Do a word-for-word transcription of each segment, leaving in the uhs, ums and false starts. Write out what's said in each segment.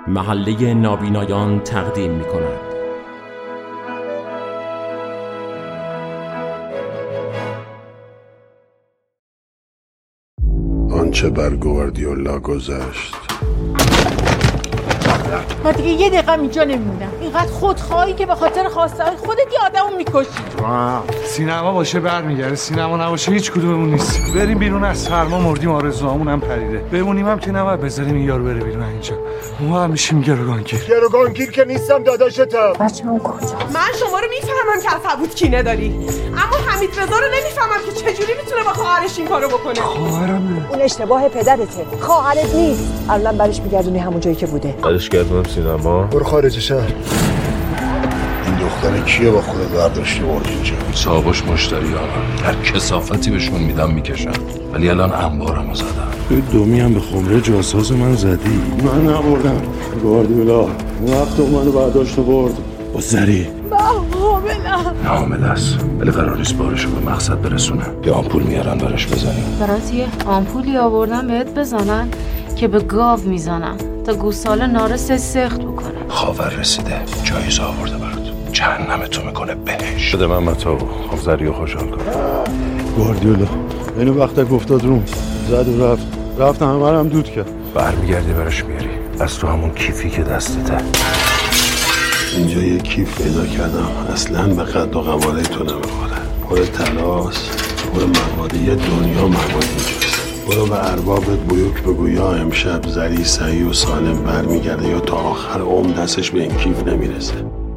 محله نابینایان تقدیم می کند. آنچه بر گواردیولا گذشت. ما دیگه یه دقیقه اینجا نمیمونم. اینقدر خودخواهی که به خاطر خواسته های خودت یه آدمو میکشی. سینما باشه برمیگرده، سینما نباشه هیچ کدوممون نیست. بریم بیرون، از سرما مردیم، آرزوامون هم پریده. بمونیم هم که نباید بذاریم این یارو بره بیرون اینجا. ما هم میشیم گروگانگیر. گروگانگیر که نیستم داداشتم. بچه‌م کجاست؟ من شما رو میفهمم که از عبود کینه داری، اما حمید رضا رو نمیفهمم که چجوری میتونه با خواهرش این کارو بکنه. خواهرمه. اون اشتباه پدرته، خواهرت نیست. الان برش میگردونی همون جایی که بوده. برش گردونم سینما. برو خارج شهر. این دختر کیه با خودت برداشتی برد اینجا؟ صاحبش مشتری ها هر کثافتی بهشون میدم میکشن، ولی الان انبارمو زدم. توی دومی هم به خمره جاساز من زدی. من نبردم. گواردیولا وقت منو برداشت و برد با زری. من حاملم. حامل است ولی قرار نیست بارشو به مقصد برسونه. یه آمپول میارن برش بزنیم. برات یه آمپولی آوردن بهت بزنن که به گاو میزنن تا گوساله نارس سخت بکنه. خاور رسیده، جایزه آورده برات، جهنمتو میکنه بهش. بده من متاو خب زریو خوشحال کن. گواردیولا اینو وقتا گفتاد روم زد و رفت رفت همه هم دود کرد. برمیگردی برش میاری از تو همون کیفی که دستته. اینجا یه کیف پیدا کردم اصلا به قد و قواره تو نمیخوره. پر تلاس، پر مواد، یه دنیا مواد اینجاست. برو به اربابت بیوک بگو یا امشب زری سعی و سالم برمیگرده یا تا آخر عمر دستش به این کیف نمیرسه.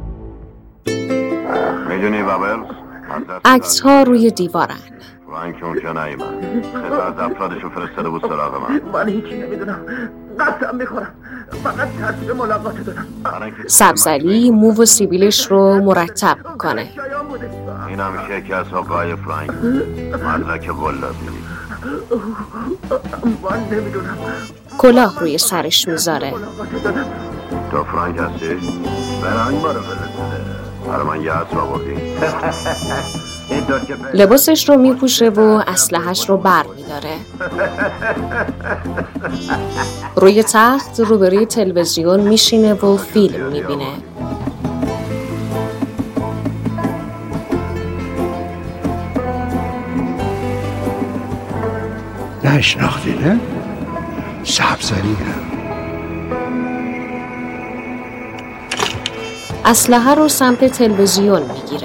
میدونی بابل؟ عکس ها روی دیوارن. فرانک اونجا نایمن. خیلی از افرادشو فرستاده بود سراغ من. من هیچی نمیدونم. قسم میخورم. فقط ترتیب ملاقات دارم. سبزعلی مو و سیبیلش رو مرتب کنه. این هم شکست آقای فرانک. مدرک قلابی. من نمیدونم. کلاه روی سرش میذاره. تو فرانک هستی؟ برای ما رو فرستاده. برای من یه عطر آوردی. لباسش رو میپوشه و اسلحه‌اش رو بر میداره. روی تخت روبروی تلویزیون میشینه و فیلم میبینه. نشناختی نه؟ سبزعلیه. اسلحه رو سمت تلویزیون میگیره.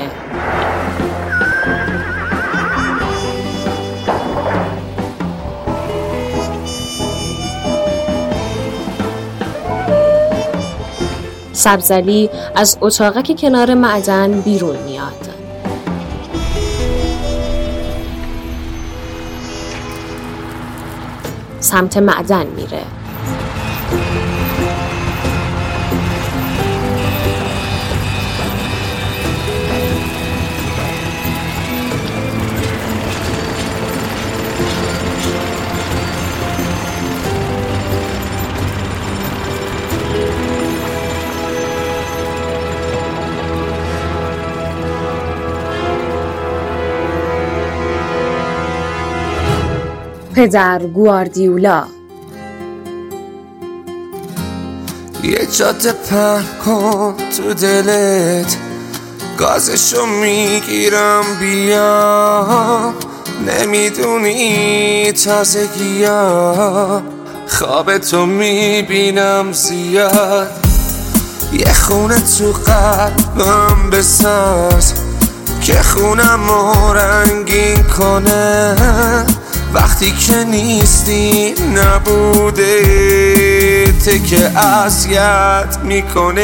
سبزعلی از اتاقی که کنار معدن بیرون میاد. سمت معدن میره. پدر گواردیولا. یه جاده پهن کن تو دلت، گازشو میگیرم بیا. نمیدونی تازگی ها خوابتو میبینم زیاد. یه خونه تو قلبم بساز که خونمو رنگین کنه. وقتی که نیستی نبوده ته که اذیت میکنه.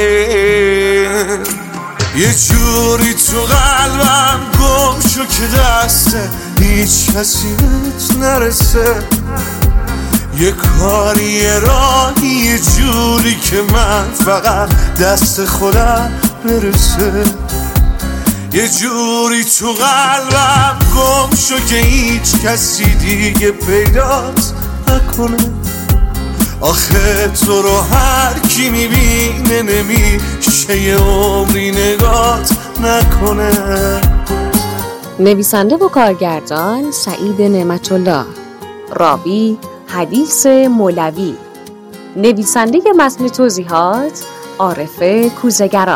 یه جوری تو قلبم گم شو که دسته هیچ کسی بهت نرسه. یه کاری یه راهی یه جوری که من فقط دست خودم برسه. یه جوری تو قلبم گم شو که هیچ کسی دیگه پیدات نکنه. آخه تو رو هر کی میبینه نمیشه یه عمری نگات نکنه. نویسنده و کارگردان سعید نعمت‌الله. راوی حدیث مولوی. نویسنده متن توضیحات عارف کوزه‌گران.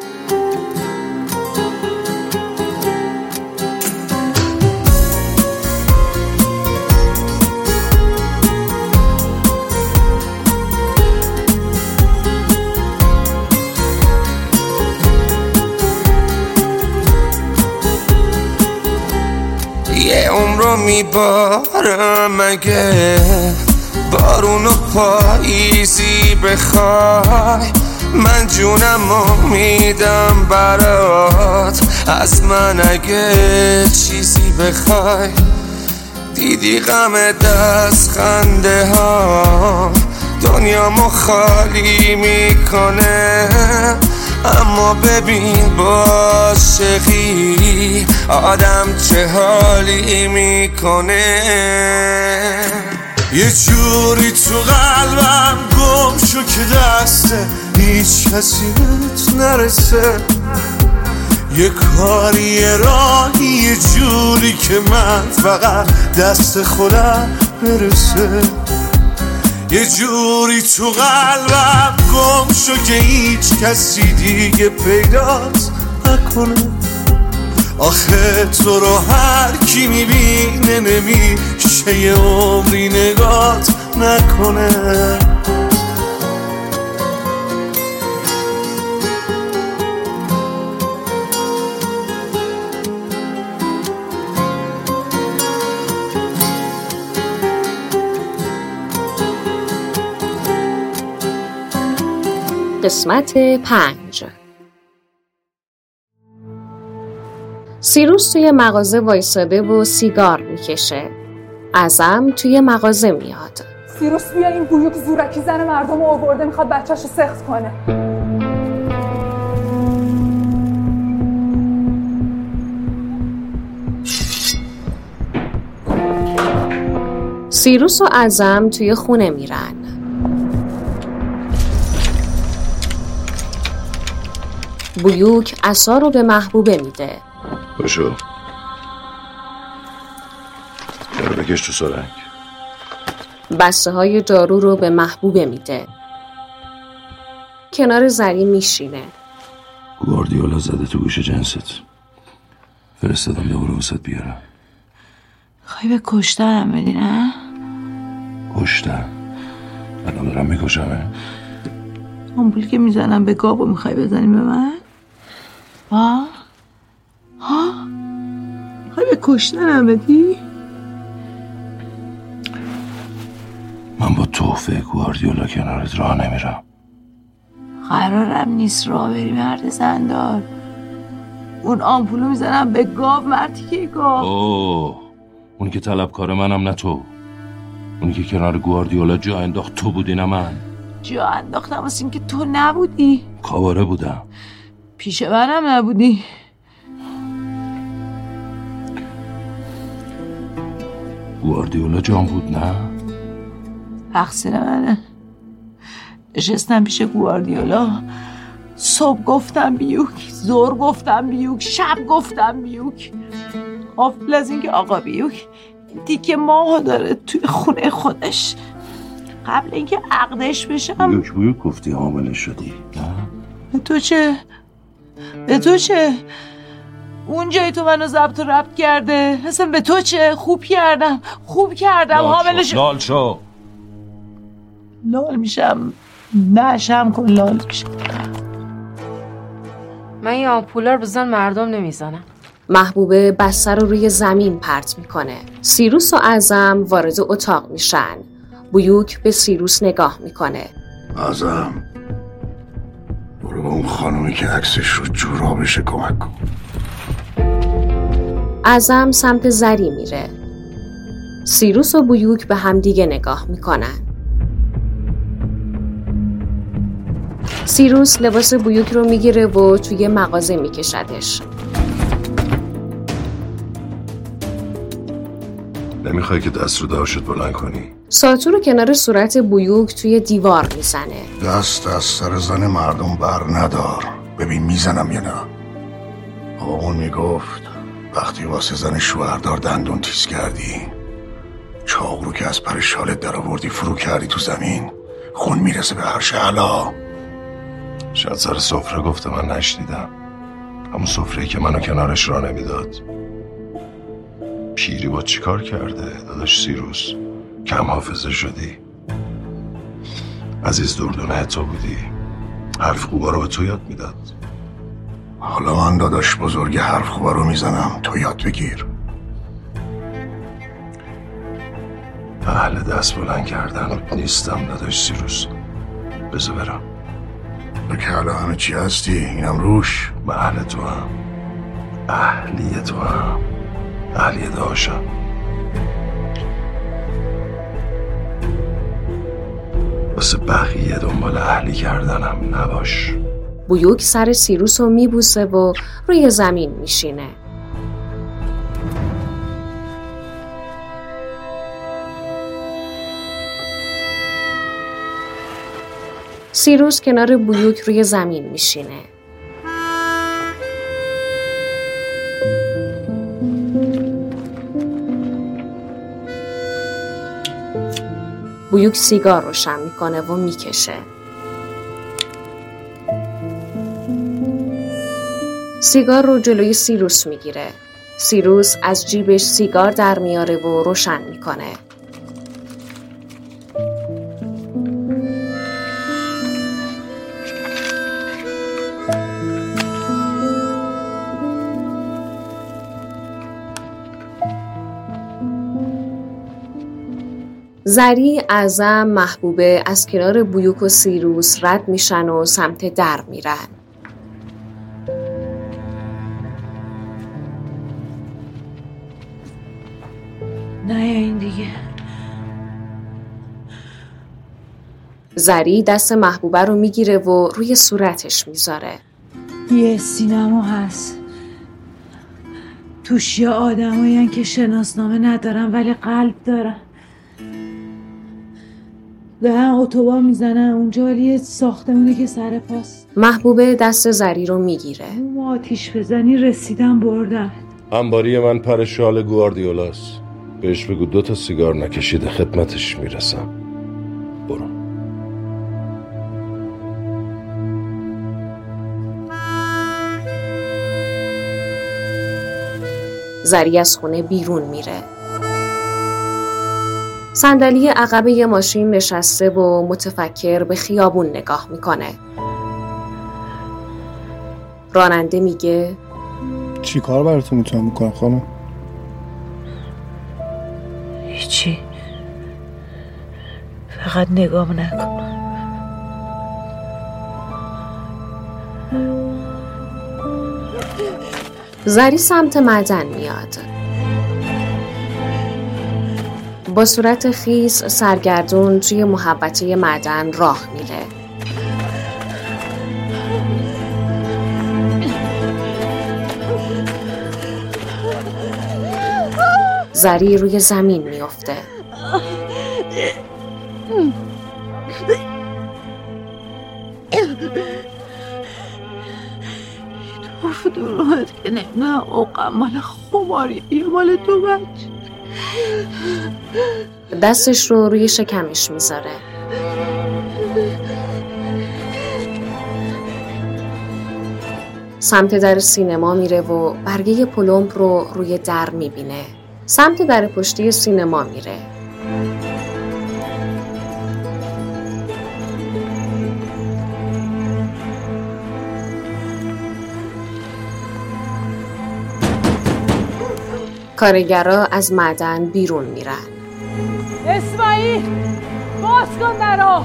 یه عمرو میبارم مگه بارون و پاییزی بخوای، من جونمو میدم برات، از من اگه چیزی بخوای. دیدی غم دست خنده ها دنیامو خالی میکنه، اما ببین با عاشقی آدم چه حالی میکنه. یه جوری تو قلبم گم شو که دسته هیچ کسی بهت نرسه، یه کاری یه راهی یه جوری که من فقط دست خودم برسه. یه جوری تو قلبم گم شو که هیچ کسی دیگه پیدات نکنه، آخه تو رو هر کی میبینه نمیشه یه عمری نگات نکنه. قسمت پنج. سیروس توی مغازه وایساده و سیگار میکشه. اعظم توی مغازه میاد. سیروس بیا، این بویوک زورکی زن مردم رو آورده، میخواد بچه‌شو سخت کنه. سیروس و اعظم توی خونه میرن. بویوک عصا رو به محبوبه میده. باشو چرا بکش تو سرنگ. بسته های دارو رو به محبوبه میده. کنار زری میشینه. گواردیولا زده تو گوش جنست، فرستادم دوباره واسط بیارم. خواهی به کشتنم بدی نه؟ کشتن؟ الان دارم میکشمه؟ آمبولی که میزنم به گابو میخوای بزنی به من؟ ها؟ ها؟ میخوای به کشتنم بدی؟ من با توفه گواردیولا کنارت راه نمیرم. قرارم نیست راه بری مرد زندار. اون آمپولو میزنم به گاو، مردی که گاو. اوه اونی که طلبکار منم نه تو. اونی که کنار گواردیولا جا انداخت تو بودی نه من. جا انداختم واسه این که تو نبودی. کاواره بودم. پیش منم نبودی. گواردیولا جان بود نه؟ تقصیر منه. نشستم پیش گواردیولا، صبح گفتم بیوک، زور گفتم بیوک، شب گفتم بیوک، غافل از این که آقا بیوک دیگه ماهو داره توی خونه خودش. قبل اینکه عقدش بشم بیوک بیوک گفتی حامله شدی نه؟ به تو چه؟ به تو چه؟ اون جایی تو منو ضبط و ربط کرده، اصلا به تو چه؟ خوب کردم خوب کردم حامله شد. لال شو لال میشم نه شم کن لال میشم. من این آمپولا رو بزن مردم نمیزنم. محبوبه بسته رو روی زمین پرت میکنه. سیروس و اعظم وارد اتاق میشن. بویوک به سیروس نگاه میکنه. اعظم برو به اون خانومی که عکسش رو جورابشه کمک کن. اعظم سمت زری میره. سیروس و بویوک به همدیگه نگاه میکنن. سیروس لباس بویوک رو میگیره و توی مغازه میکشدش. نمیخوای که دست رو داشت بلند کنی؟ ساتور رو کنار صورت بویوک توی دیوار میزنه. دست از سر زن مردم بر ندار، ببین میزنم یا نه. آقامون میگفت وقتی واسه زن شوهردار دندون تیز کردی، چاق رو که از پر شالت در آوردی فرو کردی تو زمین، خون میرسه به هر شعلا. شاید سر سفره گفته من نشنیدم، همون سفره‌ای که منو کنارش را نمیداد. پیری با چی کار کرده داداش سیروس؟ کم حافظه شدی؟ عزیز دردونه تو بودی، حرف خوبا رو به تو یاد میداد. حالا من داداش بزرگ حرف خوبا رو میزنم، تو یاد بگیر. اهل دست بلند کردن نیستم داداش سیروس، بذار برم. تو که حالا همه چی هستی، اینم روش. من اهل تو هم، اهلی تو هم، اهلی داشم. واسه بقیه دنبال اهلی کردنم نباش. بویوک سر سیروس رو میبوسه و روی زمین میشینه. سیروس کنار بویوک روی زمین میشینه. بویوک سیگار روشن میکنه و میکشه. سیگار رو جلوی سیروس میگیره. سیروس از جیبش سیگار در میاره و روشن میکنه. زری، اعظم، محبوبه از کنار بویوک و سیروس رد میشن و سمت در میرن. نه این دیگه. زری دست محبوبه رو میگیره و روی صورتش میذاره. یه سینما هست توش یه آدمایین که شناسنامه ندارن ولی قلب دارن، دارن اتوبان میزنن اونجا، یه ساختمونه که سر پاست. محبوبه دست زری رو میگیره. ما آتیش بزنی رسیدم بردم. انباری من پر شال گواردیولاست، بهش بگو دو تا سیگار نکشیده خدمتش میرسم. برو. زری از خونه بیرون میره. صندلی عقب یه ماشین نشسته و متفکر به خیابون نگاه میکنه. راننده میگه چی کار براتون میتونم بکنم خانم؟ هیچی، فقط نگام نکن. زری سمت معدن میاد. با صورت خیس سرگردون توی محوطه معدن راه میره. زری روی زمین میفته. توف دروهت که نه اوقم مال خماری یه مال تو بچه. دستش رو روی شکمش میذاره. سمت در سینما میره و برگه پلمپ رو روی در میبینه. سمت در پشتی سینما میره. کارگرها از معدن بیرون میرن. اسماعیل باز کن درو،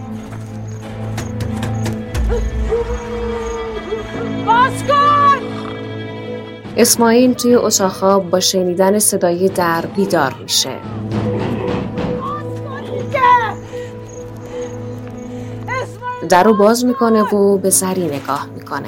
باز کن. اسماعیل توی اتاق خواب با شنیدن صدای در بیدار میشه. در رو باز میکنه و به زری نگاه میکنه.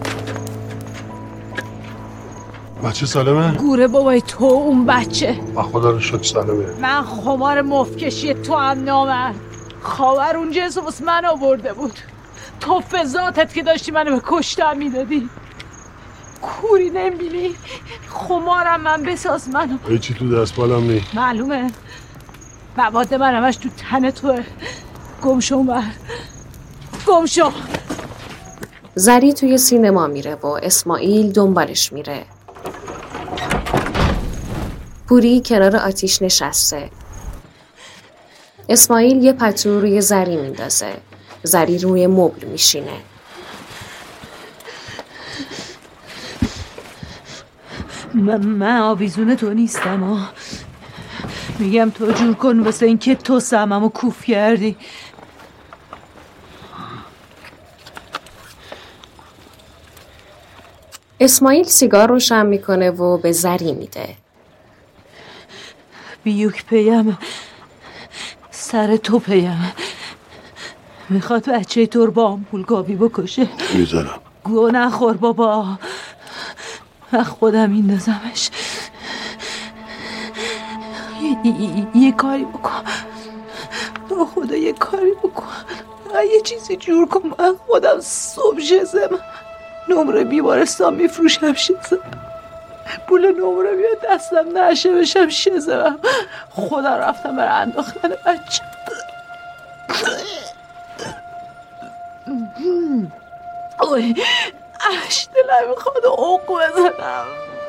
بچه سالمه؟ گوره بابای تو اون بچه. با خدا رو شکر سالمه. من خمار مفکشی تو هم نامرد. خاور اون جنس واسه من آورده بود. تو فضاتت که داشتی منو به کشتن میدادی. کوری نمیبینی؟ خمارم من بساز منو. هیچی تو دست بالم نی. معلومه مواد من همش تو تن توه. گم شو اونور، گم شو. زری توی سینما میره و اسماعیل دنبالش میره. پوری کنار آتیش نشسته. اسماعیل یه پتو روی زری میندازه. زری روی مبل میشینه. من, من آویزون تو نیستم ها. میگم تو جور کن واسه این که تو سهممو کوف کردی. اسماعیل سیگار روشن میکنه و به زری میده. بیوک پیم، سر تو پیم. میخواد بچه تو رو با آمپول گابی بکشه. میذارم. گو نخور بابا، من خودم میندازمش. یه کاری بکن تو خدا، یه کاری بکن، یه چیزی جور کن. من خودم صبح شزم نمره بیمارستان میفروشم، شزم پول نمره بیاد دستم نشه بشم شزم. خدا رفتم برای انداختن بچه. اوی اش دلم میخواد اوق بزنم.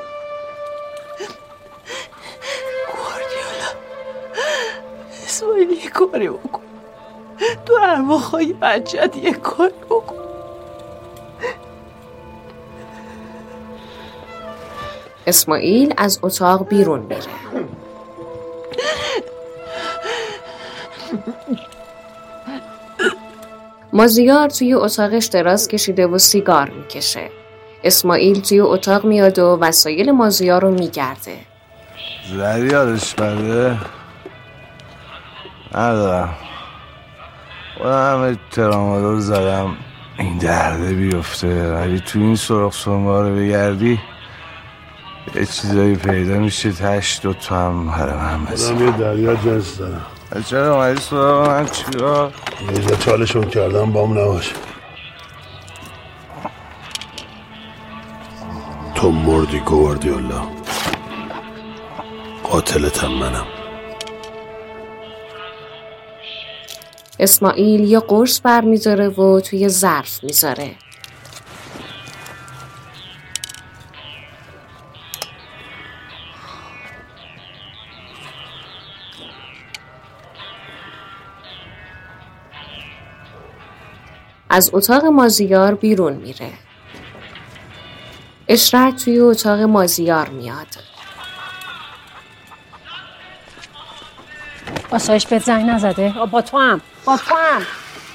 گواردیولا اسماعیل یه کاری بکن، تو ارواحای بچه‌ت یه کاری بکن. اسماعیل از اتاق بیرون میره. مازیار توی اتاقش دراز کشیده و سیگار میکشه. اسماعیل توی اتاق میاد و وسایل مازیار رو میگرده. زری یادش بده؟ ندارم. خودم همه ترامادول زدم این درده بیفته، ولی تو این سرخ سنباره بگردی یه چیزایی پیدا میشه تش دوتا هم هره من بزن. خودم یه دریا جنس دارم. چرا اومدی سراغ من چیکار؟ یه جا چالشون کردم بام نباشه. تو مردی گواردیولا، قاتلتم منم. اسماعیل یه قرص بر میذاره و توی ظرف میذاره. از اتاق مازیار بیرون میره. اشرت توی اتاق مازیار میاد. آسایش بهت زنگ نزده؟ با تو هم با تو هم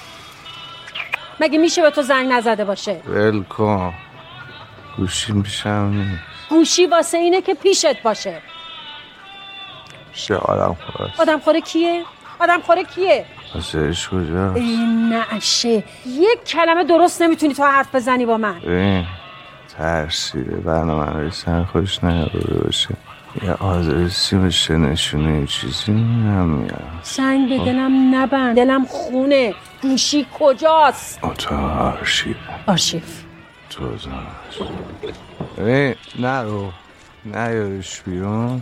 مگه میشه به تو زنگ نزده باشه؟ ول کن، گوشیم پیشم نیست. گوشی واسه اینه که پیشت باشه. پیش آدم خوره. آدم خوره کیه؟ آدم خوره کیه؟ آسایش کجا؟ این نعشه یک کلمه درست نمیتونی تو حرف بزنی با من. ببین ترسیده برنامه ریسن خوش نیابده باشه، یه آدرسی بشه نشونه یه چیزی نمیاد. سنگ به دلم نبند، دلم خونه. گوشی کجاست؟ اتاق آرشیو. آرشیو تو اتاق. ببین نرو، نیارش بیرون،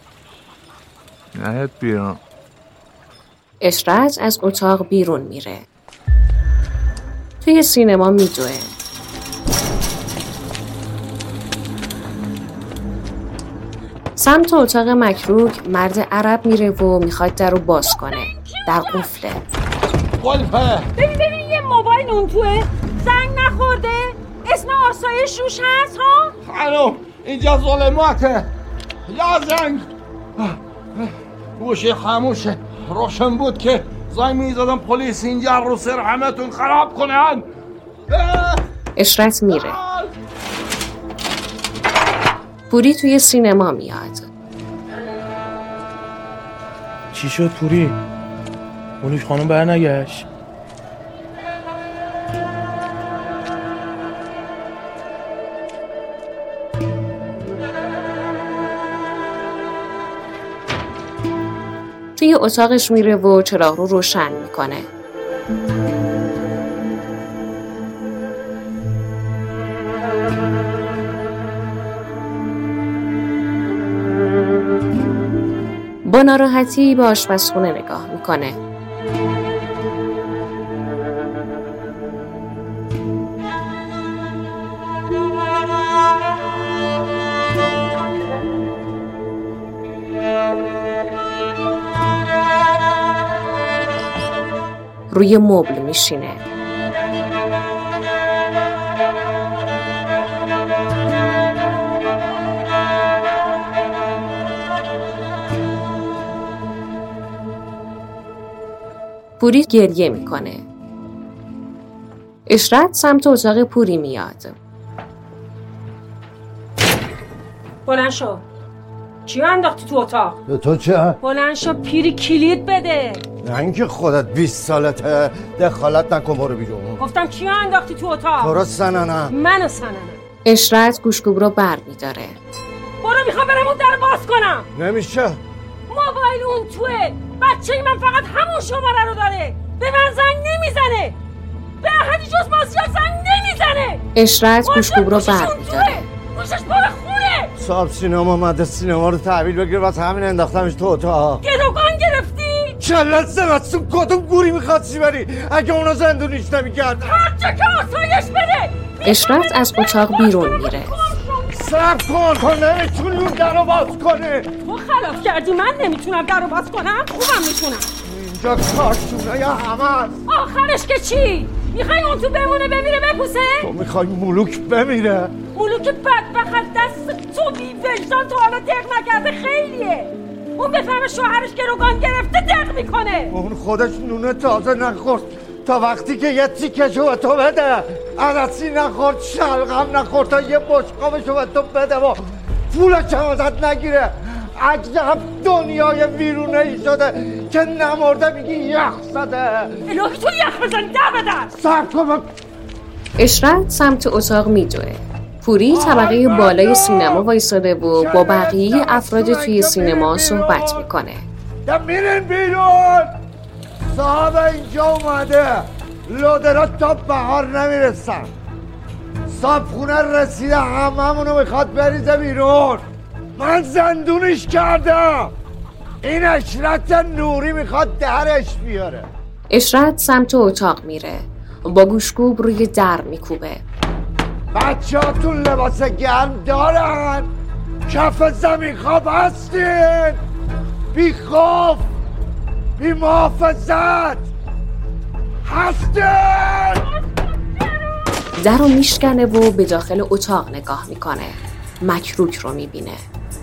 نیاد بیرون. اشرت از اتاق بیرون میره. توی سینما میدوه. سمت اتاق مکروک مرد عرب میره و میخواد در رو باز کنه. در قفله. ببین ببین یه موبایل اون توه، زنگ نخورده، اسم آسایش روش هست ها؟ خانم اینجا ظلماته، یا زنگ گوشی خاموشه. روشن بود که زنگ میزدم پلیس اینجا رو سر همتون خراب کنن. اشرت میره. پوری توی سینما میاد. چی شد پوری؟ مونیش خانم برنگشت؟ توی اتاقش میره و چراغ رو روشن میکنه. با ناراحتی به آشپزخونه نگاه میکنه. روی مبل میشینه. پوری گریه میکنه. اشرت سمت اتاق پوری میاد. بلند شو. چیو انداختی تو اتاق؟ به تو چه؟ بلند شو پیری کلید بده. نه اینکه خودت بیست سالته دخالت نکن برو بیرون. گفتم چیو انداختی تو اتاق؟ تو را سننم. منو سننم. اشرت گوشگوب رو بر میداره. برو میخوام برم اون در باز کنم. نمیشه. موبایل اون توه. بچه من فقط همون شماره رو داره. به من زنگ نمیزنه. به احدی جز مازیار زنگ نمیزنه. اشرت گوشگوب رو بر میداره. گوشش بار خونه. صاحب سینما اومده سینما رو تحویل بگیر واسه همین انداختمش تو اتاق. گروگان گرفتی؟ چلت زمستون کدوم گوری میخواستی بری؟ اگه اونا زندونیش نمیکرد هر جا که آسایش بده. اشرت از اتاق بیرون میره. صبر کن تو نمیتونی اون در رو باز کنی. تو خلاف کردی من نمیتونم در رو باز کنم. خوبم میتونم. اینجا کارشونه یا همه هست. آخرش که چی؟ میخوای اون تو بمونه بمیره بپوسه؟ تو میخوای ملوک بمیره؟ ملوک بدبخت دست تو بی وجدان تو حالا دق نکرده خیلیه. اون بفهمه شوهرش گروگان گرفته دق میکنه. اون خودش نونه تازه نخورد تا وقتی که یه تیکشو به تو بده. عدسی نخورد شلغم نخورد تا یه بشقابشو به تو بده و پولش هم ازت نگیره. عجب دنیای ویرونه ای شده که نمرده میگی یخ زده. الهی تو یخ بزن در بدن. صبر کن. اشرت سمت اتاق میدوه. پوری طبقه بالای سینما وایساده و با بقیه افراد توی سینما صحبت میکنه. دا میرین بیرون. صاحب اینجا اومده. لودرا تا بهار نمیرسن. صاحب خونه رسیده هممونو میخواد بریزه بیرون. من زندونش کردم. این اشرت نوری میخواد درش بیاره. اشرت سمت اتاق میره. با گوشگوب روی در میکوبه. بچه هاتون لباس گرم دارن؟ کف زمین خواب هستین؟ بی خوف بی محافظت هستین؟ در رو میشکنه و به داخل اتاق نگاه میکنه. مکروک رو میبینه.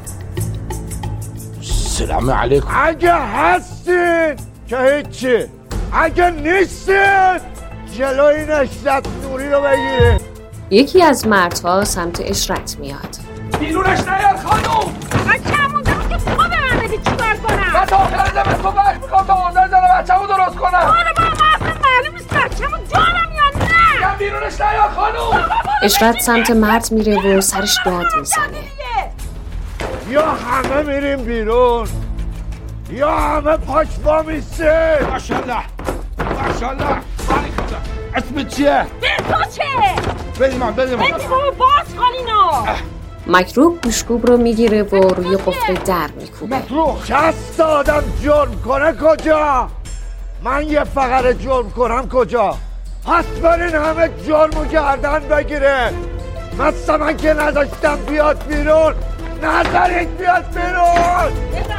سلام علیکم. اگه هستین که هیچی، اگه نیستین جلوی این اشرت نوری رو بگیرین. یکی از مردها سمت اشرت میاد. بیرونش نیار خانوم. من کمون دارم که تو به من بدی چی کار کنم؟ من تا آخر زمستون وقت میخوام تا آذر زن بچه‌مو درست کنم. حالا با ما اصلا معلوم نیست بچه‌مو دارم یا نه. یا بیرونش نیار خانوم. اشرت سمت مرد میره و سرش داد میزنه. یا همه میریم بیرون یا همه پاش با میسه. ماشالله ماشالله. اسمت چیه؟ به تو چه؟ بدی من بدی من. بدی بابا باز خالینو. مکروک گوشگوب رو میگیره و روی قفل در میکوبه. مکروک شست آدم جرم کنه کجا؟ من یه فقره جرم کنم کجا؟ پس برین همه جرمو گردن بگیره. مثلا من که نذاشتم بیاد بیرون نذارید بیاد بیرون.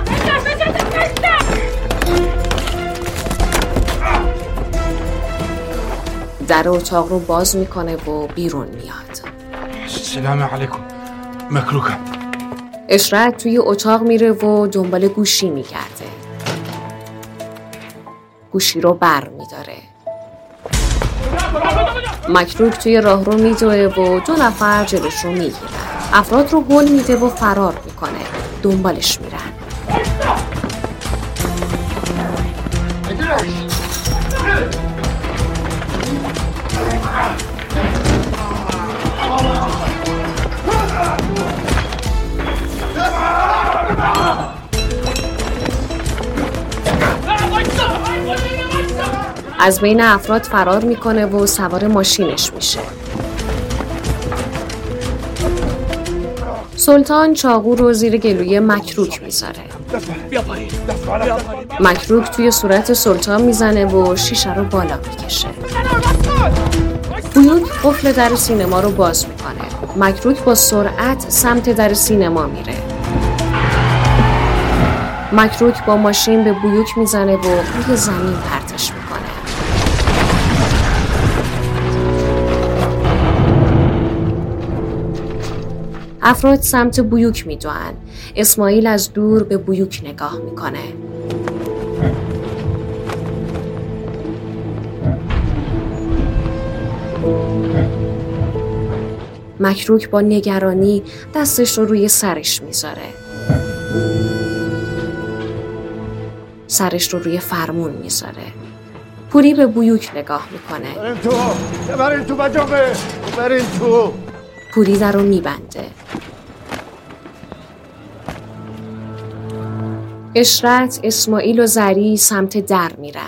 در اتاق رو باز میکنه و بیرون میاد. سلام علیکم. مکروکم. اشرت توی اتاق میره و دنبال گوشی میگرده. گوشی رو بر میداره. مکروک توی راه رو میدوه و دو نفر جلوش رو میگیرن. افراد رو هل میده و فرار میکنه. دنبالش میرن. از بین افراد فرار میکنه و سوار ماشینش میشه. سلطان چاقو رو زیر گلوی مکروک میذاره. مکروک توی صورت سلطان میزنه و شیشه رو بالا میکشه. بیوک قفل در سینما رو باز میکنه. مکروک با سرعت سمت در سینما میره. مکروک با ماشین به بیوک میزنه و روی زمین پرتش میکنه. افراد سمت بیوک میدوئن. اسماعیل از دور به بیوک نگاه میکنه. مکروک با نگرانی دستش رو روی سرش میذاره. سرش رو روی فرمون میذاره. پوری به بیوک نگاه میکنه. برین تو، برین تو بجامه، برین تو. پوری در رو میبنده. اشرت، اسماعیل و زری سمت در میرن.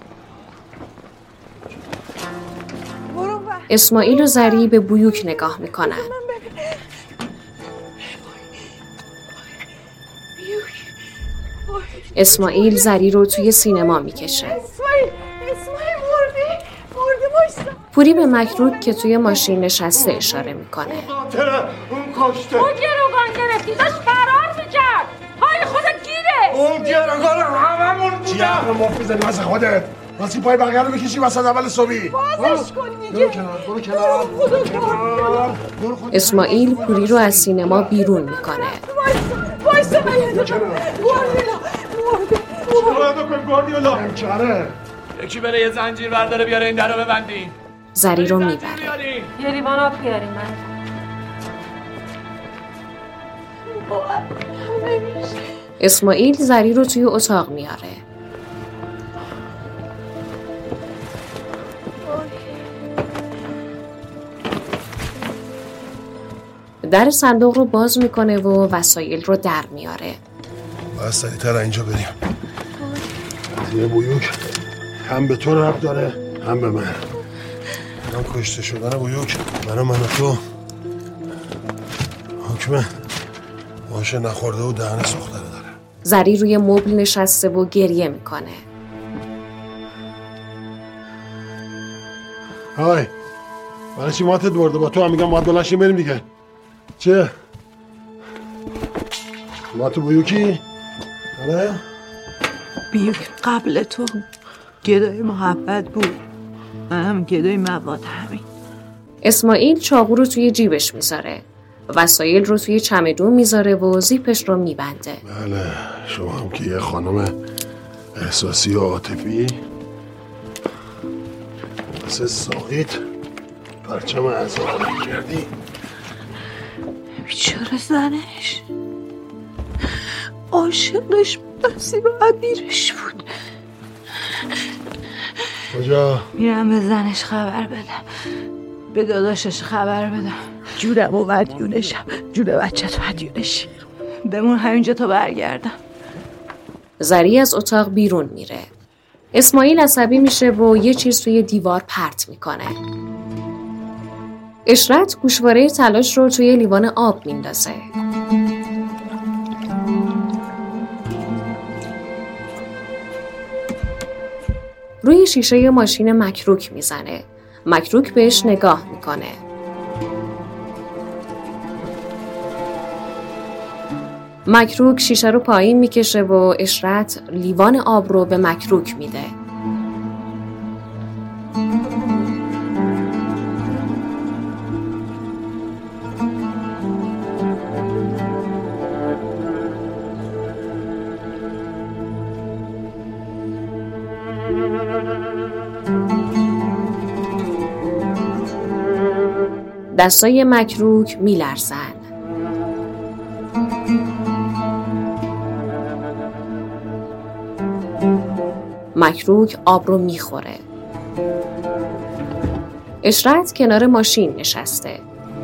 اسماعیل و زری به بیوک نگاه میکنن. اسماعیل زری رو توی سینما میکشه. اسماعیل، اسماعیل مردی، مردی بایستا. پوری به مکروک که توی ماشین نشسته اشاره میکنه. اون کاشته. اون گروگان گرفتی داشت فرار میکرد. های خودت گیره. اون گروگان هممون بودن. چی حرف مفت میزنی واسه خودت؟ راستی پای بقیه رو میکشی وسط اول صبحی. بازش کن دیگه. برو کنار، برو کنار. برو کنار. اسماعیل پوری رو از سینما بیرون میکنه. وایسا وایسا گواردیولا چرا بکن گواردیولا چاره یکی بره یه زنجیر برداره بیاره این درو ببندین. زری رو میبره. یه لیوان آب بیاریم من. اسماعیل زری رو توی اتاق میاره. در صندوق رو باز میکنه و وسایل رو در میاره. باید سریع‌تر اینجا بریم. قضیه بیوک هم به تو ربط داره هم به من. هم کشته شدن بیوک برای من و تو حکمه باشه نخورده و دهن سوخته داره. زری روی مبل نشسته و گریه میکنه. های برای چی ماتت برده؟ با تو هم میگم باید بلنشیم بریم دیگه. چه؟ مات بیوکی؟ آره؟ بیوک قبل تو گدای محبت بود، منم گدای مواد همین. اسماعیل چاقو رو توی جیبش میذاره، وسایل رو توی چمدون میذاره و زیپش رو میبنده. بله شما هم که یه خانم احساسی و عاطفی واسه ساقیت پرچم عذاب کردی. بیچاره زنش عاشقش بود، نصیب عبیرش بود. کجا؟ میرم به زنش خبر بدم، به داداشش خبر بدم، جورم و مدیونشم، جور بچه تو مدیونشی، بمون همینجا تا برگردم. زری از اتاق بیرون میره. اسماعیل عصبی میشه و یه چیز توی دیوار پرت میکنه. اشرت گوشواره تلاش رو توی لیوان آب میندازه. روی شیشه ماشین مکروک میزنه. مکروک بهش نگاه میکنه. مکروک شیشه رو پایین میکشه و اشرت لیوان آب رو به مکروک میده. دستای مکروک میلرزن. مکروک آب رو میخوره. اشرت کنار ماشین نشسته.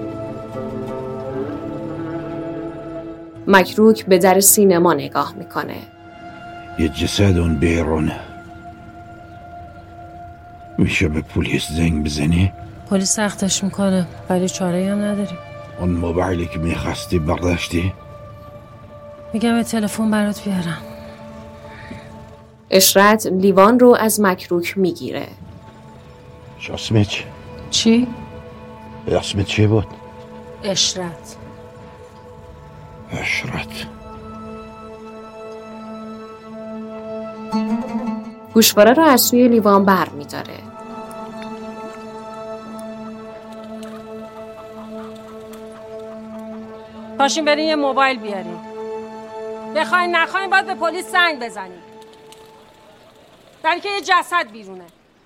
مکروک به در سینما نگاه میکنه. یه جسد اون بیرونه. میشه به پلیس زنگ بزنی؟ پلیس سختش میکنه ولی چاره‌ای هم نداری. اون موبایلی که میخواستی برداشتی؟ میگم به تلفن برات بیارم. اشرت لیوان رو از مکروک میگیره. اسمت چی؟ چی؟ اسمت چی بود؟ اشرت. اشرت. گوشواره رو از توی لیوان بر میداره. پاشین برین یه موبایل بیارین. بخواین نخواین باید به پلیس زنگ بزنین. بلکه یه جسد بیرونه.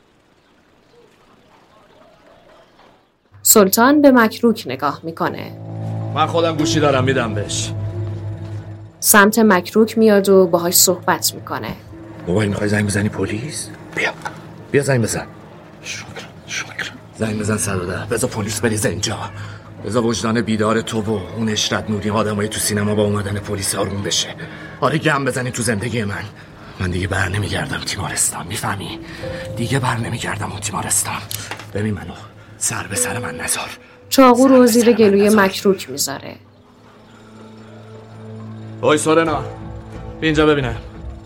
سلطان به مکروک نگاه میکنه. من خودم گوشی دارم میدم بهش. سمت مکروک میاد و باهاش صحبت میکنه. موبایل میخوای زنگ بزنی پلیس؟ بیا بیا زنگ بزن. شکر شکر. زنگ بزن صد و ده. بذار پلیس بریزه اینجا. بذار وجدان بیدار تو و اون اشرت نوری آدمای تو سینما با اومدن پلیس آروم بشه. آره گم بزنی تو زندگی من. من دیگه بر نمیگردم تیمارستان، میفهمی؟ دیگه بر نمیگردم اون تیمارستان. ببین منو سر به سر من نذار. چاقو رو زیر گلوی مکروک میذاره. وای سورنا بیا اینجا ببینم.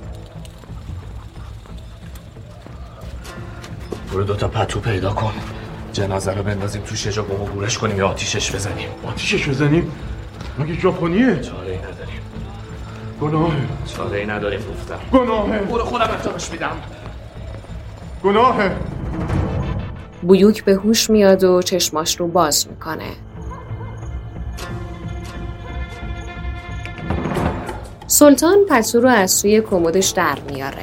برو دوتا پتو پیدا کن، جنازه رو بندازیم توش، یه جا بمو گورش کنیم یا آتیشش بزنیم. آتیشش بزنیم؟ مگه ژاپنیه؟ چاره ای نداریم. گناهه. چاره ای نداریم گفتم. گناهه. برو خودم انجامش میدم. گناهه. بیوک به هوش میاد و چشماش رو باز میکنه. سلطان پتو رو از توی کمدش در میاره.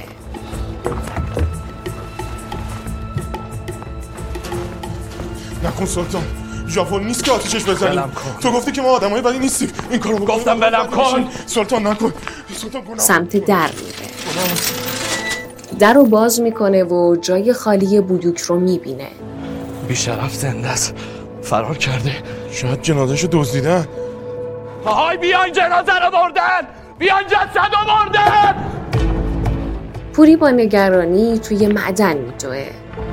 نکن سلطان، ژاپن نیست که آتیشش بزنیم. تو گفتی که ما آدمای بدی نیستیم. این کارو بکنم. گفتم بلم کن. سلطان نکن. سلطان گناه. سمت در میره. در رو باز میکنه و جای خالی بیوک رو میبینه. بیشرف زنده است. فرار کرده. شاید جنازه‌شو دزدیدن. آهای بیاین جنازه رو بردن. بیاین جسد رو بردن. پوری با نگرانی توی معدن میدوه.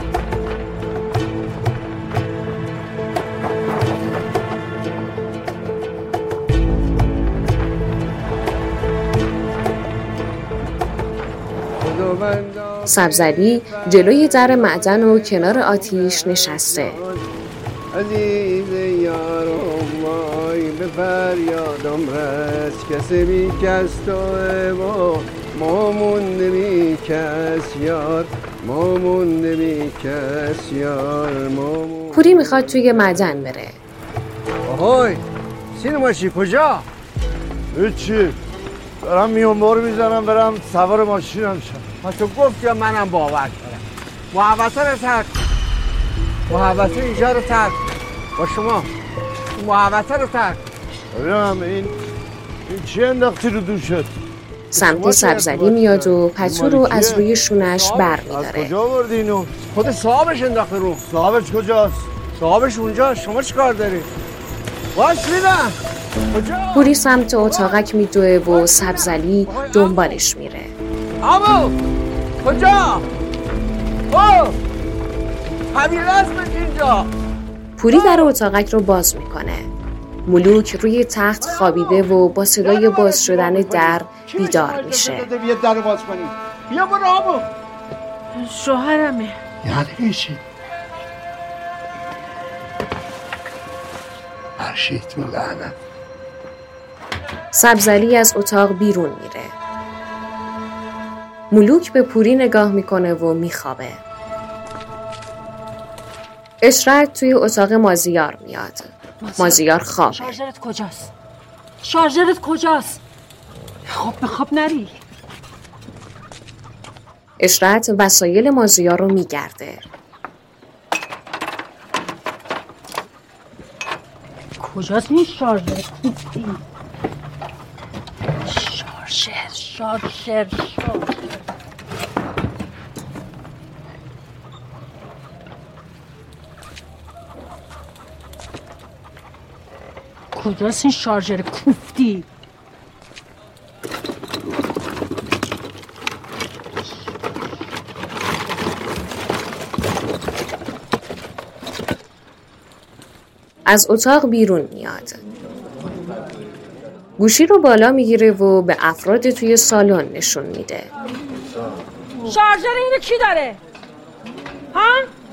سبزعلی جلوی در معدن و کنار آتیش نشسته. عزیز یارم وای به فریادم رس، کسی بی کس توه و ما مونده بی کس یار، ما مونده بی کس یار، ما مونده. پوری میخواد توی معدن بره. آهای سینماشی کجا؟ هیچی، برم میون بار میزنم برم سوار ماشینم شم. تو گفت یا منم باور کردم. محوطه رو ترک، محوطه اینجا رو ترک با شما، محوطه رو ترک. ببینم این این چی انداختی رو دوشت؟ سمت سبزعلی میاد و پتو رو از روی شونش بر میداره. از کجا بردی اینو؟ خود صاحبش انداخته رو. صاحبش کجاست؟ صاحبش اونجا، شما چی کار داری؟ باش میدم. پوری سمت اتاقک میدوه و سبزعلی دنبالش میره. آمو کجا؟ او همین رسمش اینجا. پوری در اتاقک رو باز میکنه. ملوک روی تخت خوابیده و با صدای باز شدن در بیدار میشه. بیا در رو باز کنی. بیا برو آمو. شوهرمه. یعنی میشی مرشید رو لعنت. سبزعلی از اتاق بیرون میره. ملوک به پوری نگاه میکنه و میخوابه. اشرت توی اتاق مازیار میاد. مازیار خوابه. شارژرت کجاست؟ شارژرت کجاست؟ خواب به خواب نری. اشرت وسایل مازیار رو میگرده. کجاست این شارژر؟ شارژر شارژر شارژر کجاست این شارژر کوفتی؟ از اتاق بیرون میاد. گوشی رو بالا میگیره و به افراد توی سالن نشون میده. شارژر اینو کی داره؟ ها؟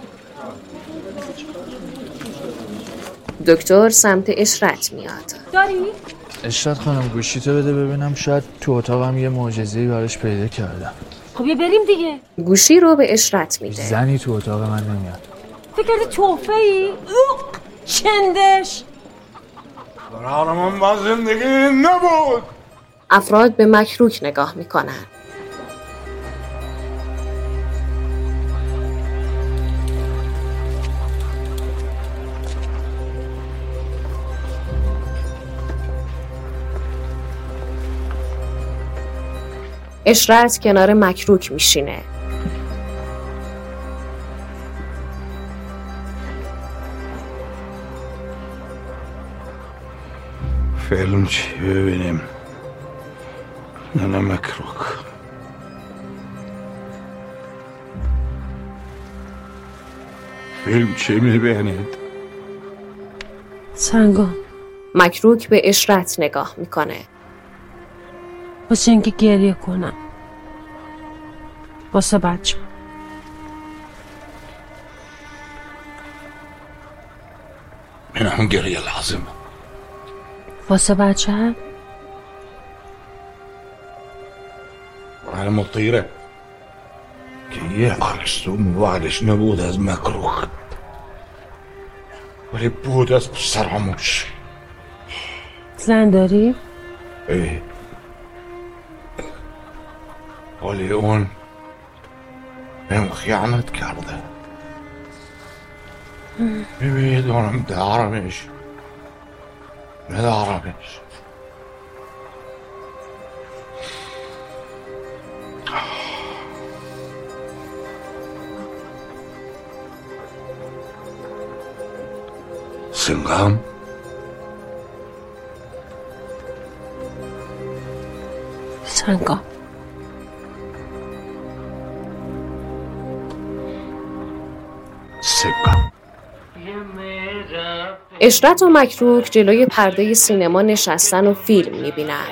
دکتر سمت اشرت میاد. داری؟ اشرت خانم گوشی تو بده ببینم، شاید تو اتاقم یه معجزه‌ای براش پیدا کردم. خب یه بریم دیگه. گوشی رو به اشرت میده. زنی تو اتاق من نمیاد. فکر کردی تحفه‌ای؟ چندش قرارمان با زندگی نبود. افراد به مکروک نگاه میکنن. اشرت کنار مکروک میشینه. فیلم چی ببینیم؟ نه نه مکروک. فیلم چی میبینید؟ سنگام. مکروک به اشرت نگاه میکنه. واسه اینکه گریه کنم، واسه بچه. من هم گریه لازم. واسه بچه هم؟ برای مطیره که یه آرستون وعدش نبود از مکروک، ولی بود از سراموش. زن داری؟ ای ولی اون بهم خیانت کرده. میدونم دارمش ندارمش. سنگام سنگام سنگام. اشرت و مکروک جلوی پرده سینما نشستن و فیلم میبینن.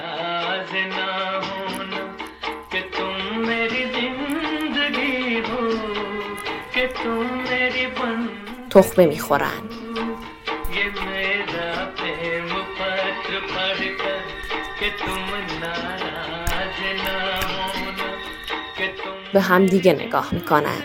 تخمه میخورن. به هم دیگه نگاه میکنن.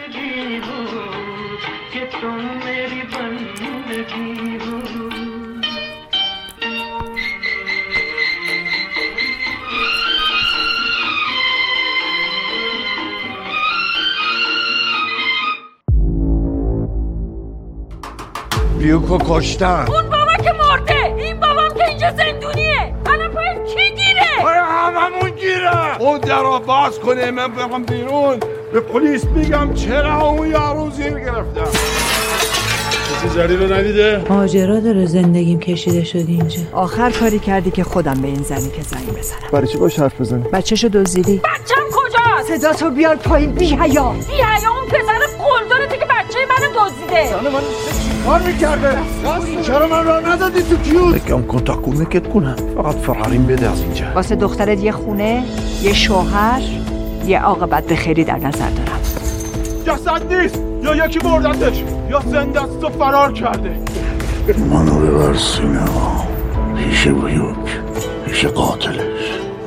بیوکو کشتن. اون بابا که مرده، این بابام که اینجا زندونیه. الان باید کی گیره؟ باید هممون گیره. اون در رو باز کنه من برم بیرون به پلیس میگم چرا اون یارو زیر گرفتم. کسی زری رو ندیده؟ ماجرا داره زندگیم کشیده شد اینجا. آخر کاری کردی که خودم به این زنی که زنگ بزنم. برای چی باش حرف بزنی؟ بچه‌شو دزدیدی؟ بچم کجاست؟ صدا تو بیار پایین بی حیا. بی حیا اون پسر قلدرته که بچه منو دزدیده. زن من کار میکرده؟ چرا من راه ندادی تو کیوت؟ بگم کنتاک کمکت کنم، فقط فراریم بده از اینجا. واسه دخترت یه خونه، یه شوهر، یه عاقبت به خیری در نظر دارم. جسد نیست، یا یکی بردتش یا زنده است و فرار کرده. منو ببر سینما پیش بیوک، پیش قاتلش.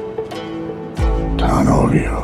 تنها بیا.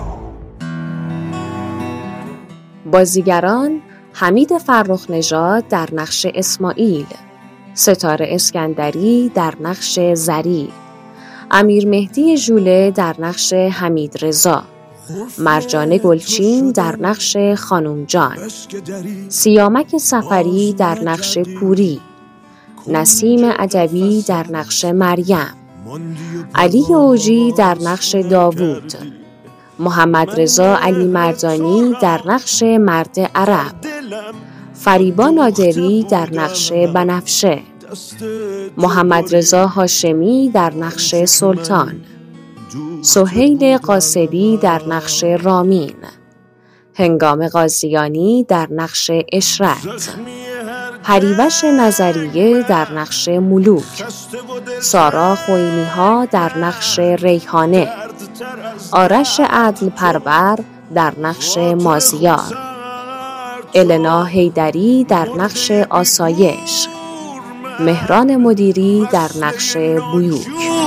بازیگران حمید فرخ نژاد در نقش اسماعیل، ستاره اسکندری در نقش زری، امیر مهدی ژوله در نقش حمید رضا، مرجان گلچین در نقش خانم جان، سیامک سفری در نقش پوری، نسیم ادبی در نقش مریم، علی اوجی در نقش داوود، محمد رضا علی مردانی در نقش مرد عرب، فریبا نادری در نقش بنفشه، محمد رضا هاشمی در نقش سلطان، سهیل قاصدی در نقش رامین، هنگام قاضیانی در نقش اشرت، پریوش نظریه در نقش ملوک، سارا خوینی ها در نقش ریحانه، آرش عدل پرور در نقش مازیار، النا حیدری در نقش آسایش، مهران مدیری در نقش بیوک.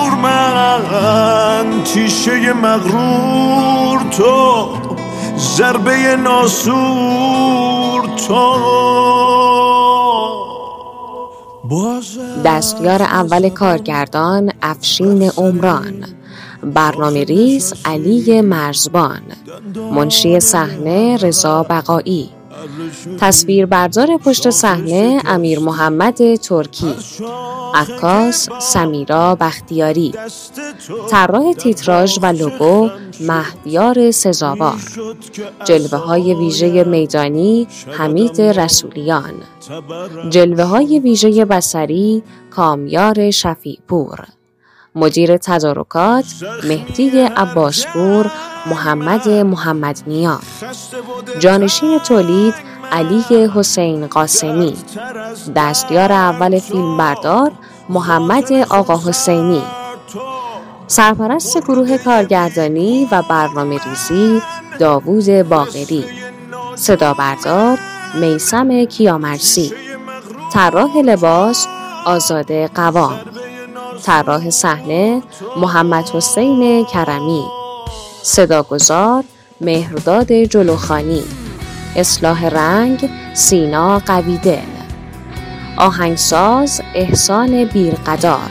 من تیشه مغرور تو، ضربه ناسور تو، دستیار اول کارگردان افشین عمران، برنامه ریز علی مرزبان، منشی صحنه رضا بقایی، تصویربردار پشت صحنه امیر محمد ترکی، عکاس سمیرا بختیاری، طراح تیتراژ و لوگو مهدیار سزاوار، جلوه های ویژه میدانی حمید رسولیان، جلوه های ویژه بصری کامیار شفیعپور، مدیر تدارکات مهدی عباسپور محمد محمد نیار، جانشین تولید علی حسین قاسمی، دستیار اول فیلمبردار محمد آقا حسینی، سرپرست گروه کارگردانی و برنامه ریزی داوود باقری، صدابردار میثم کیامرسی، طراح لباس آزاده قوام، طراح صحنه محمد حسین کرمی، صداگذار مهرداد جلوخانی، اصلاح رنگ سینا قویدل، آهنگساز احسان بیرقدار،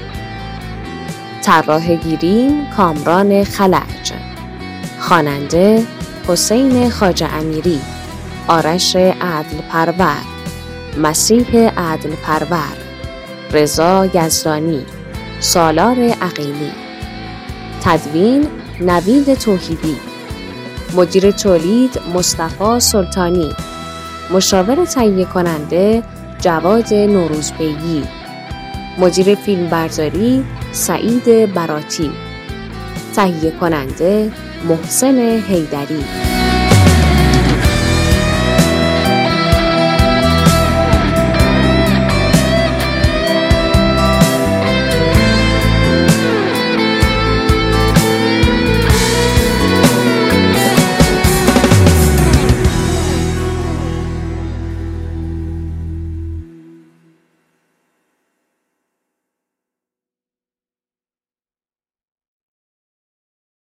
طراح گیریم کامران خلج، خواننده حسین خواجه امیری، آرش عدل پرور، مسیح عدل پرور، رضا یزدانی، سالار عقیلی، تدوین نوید توحیدی، مدیر تولید مصطفی سلطانی، مشاور تهیه کننده جواد نوروزبیگی، مدیر فیلمبرداری سعید براتی، تهیه کننده محسن حیدری.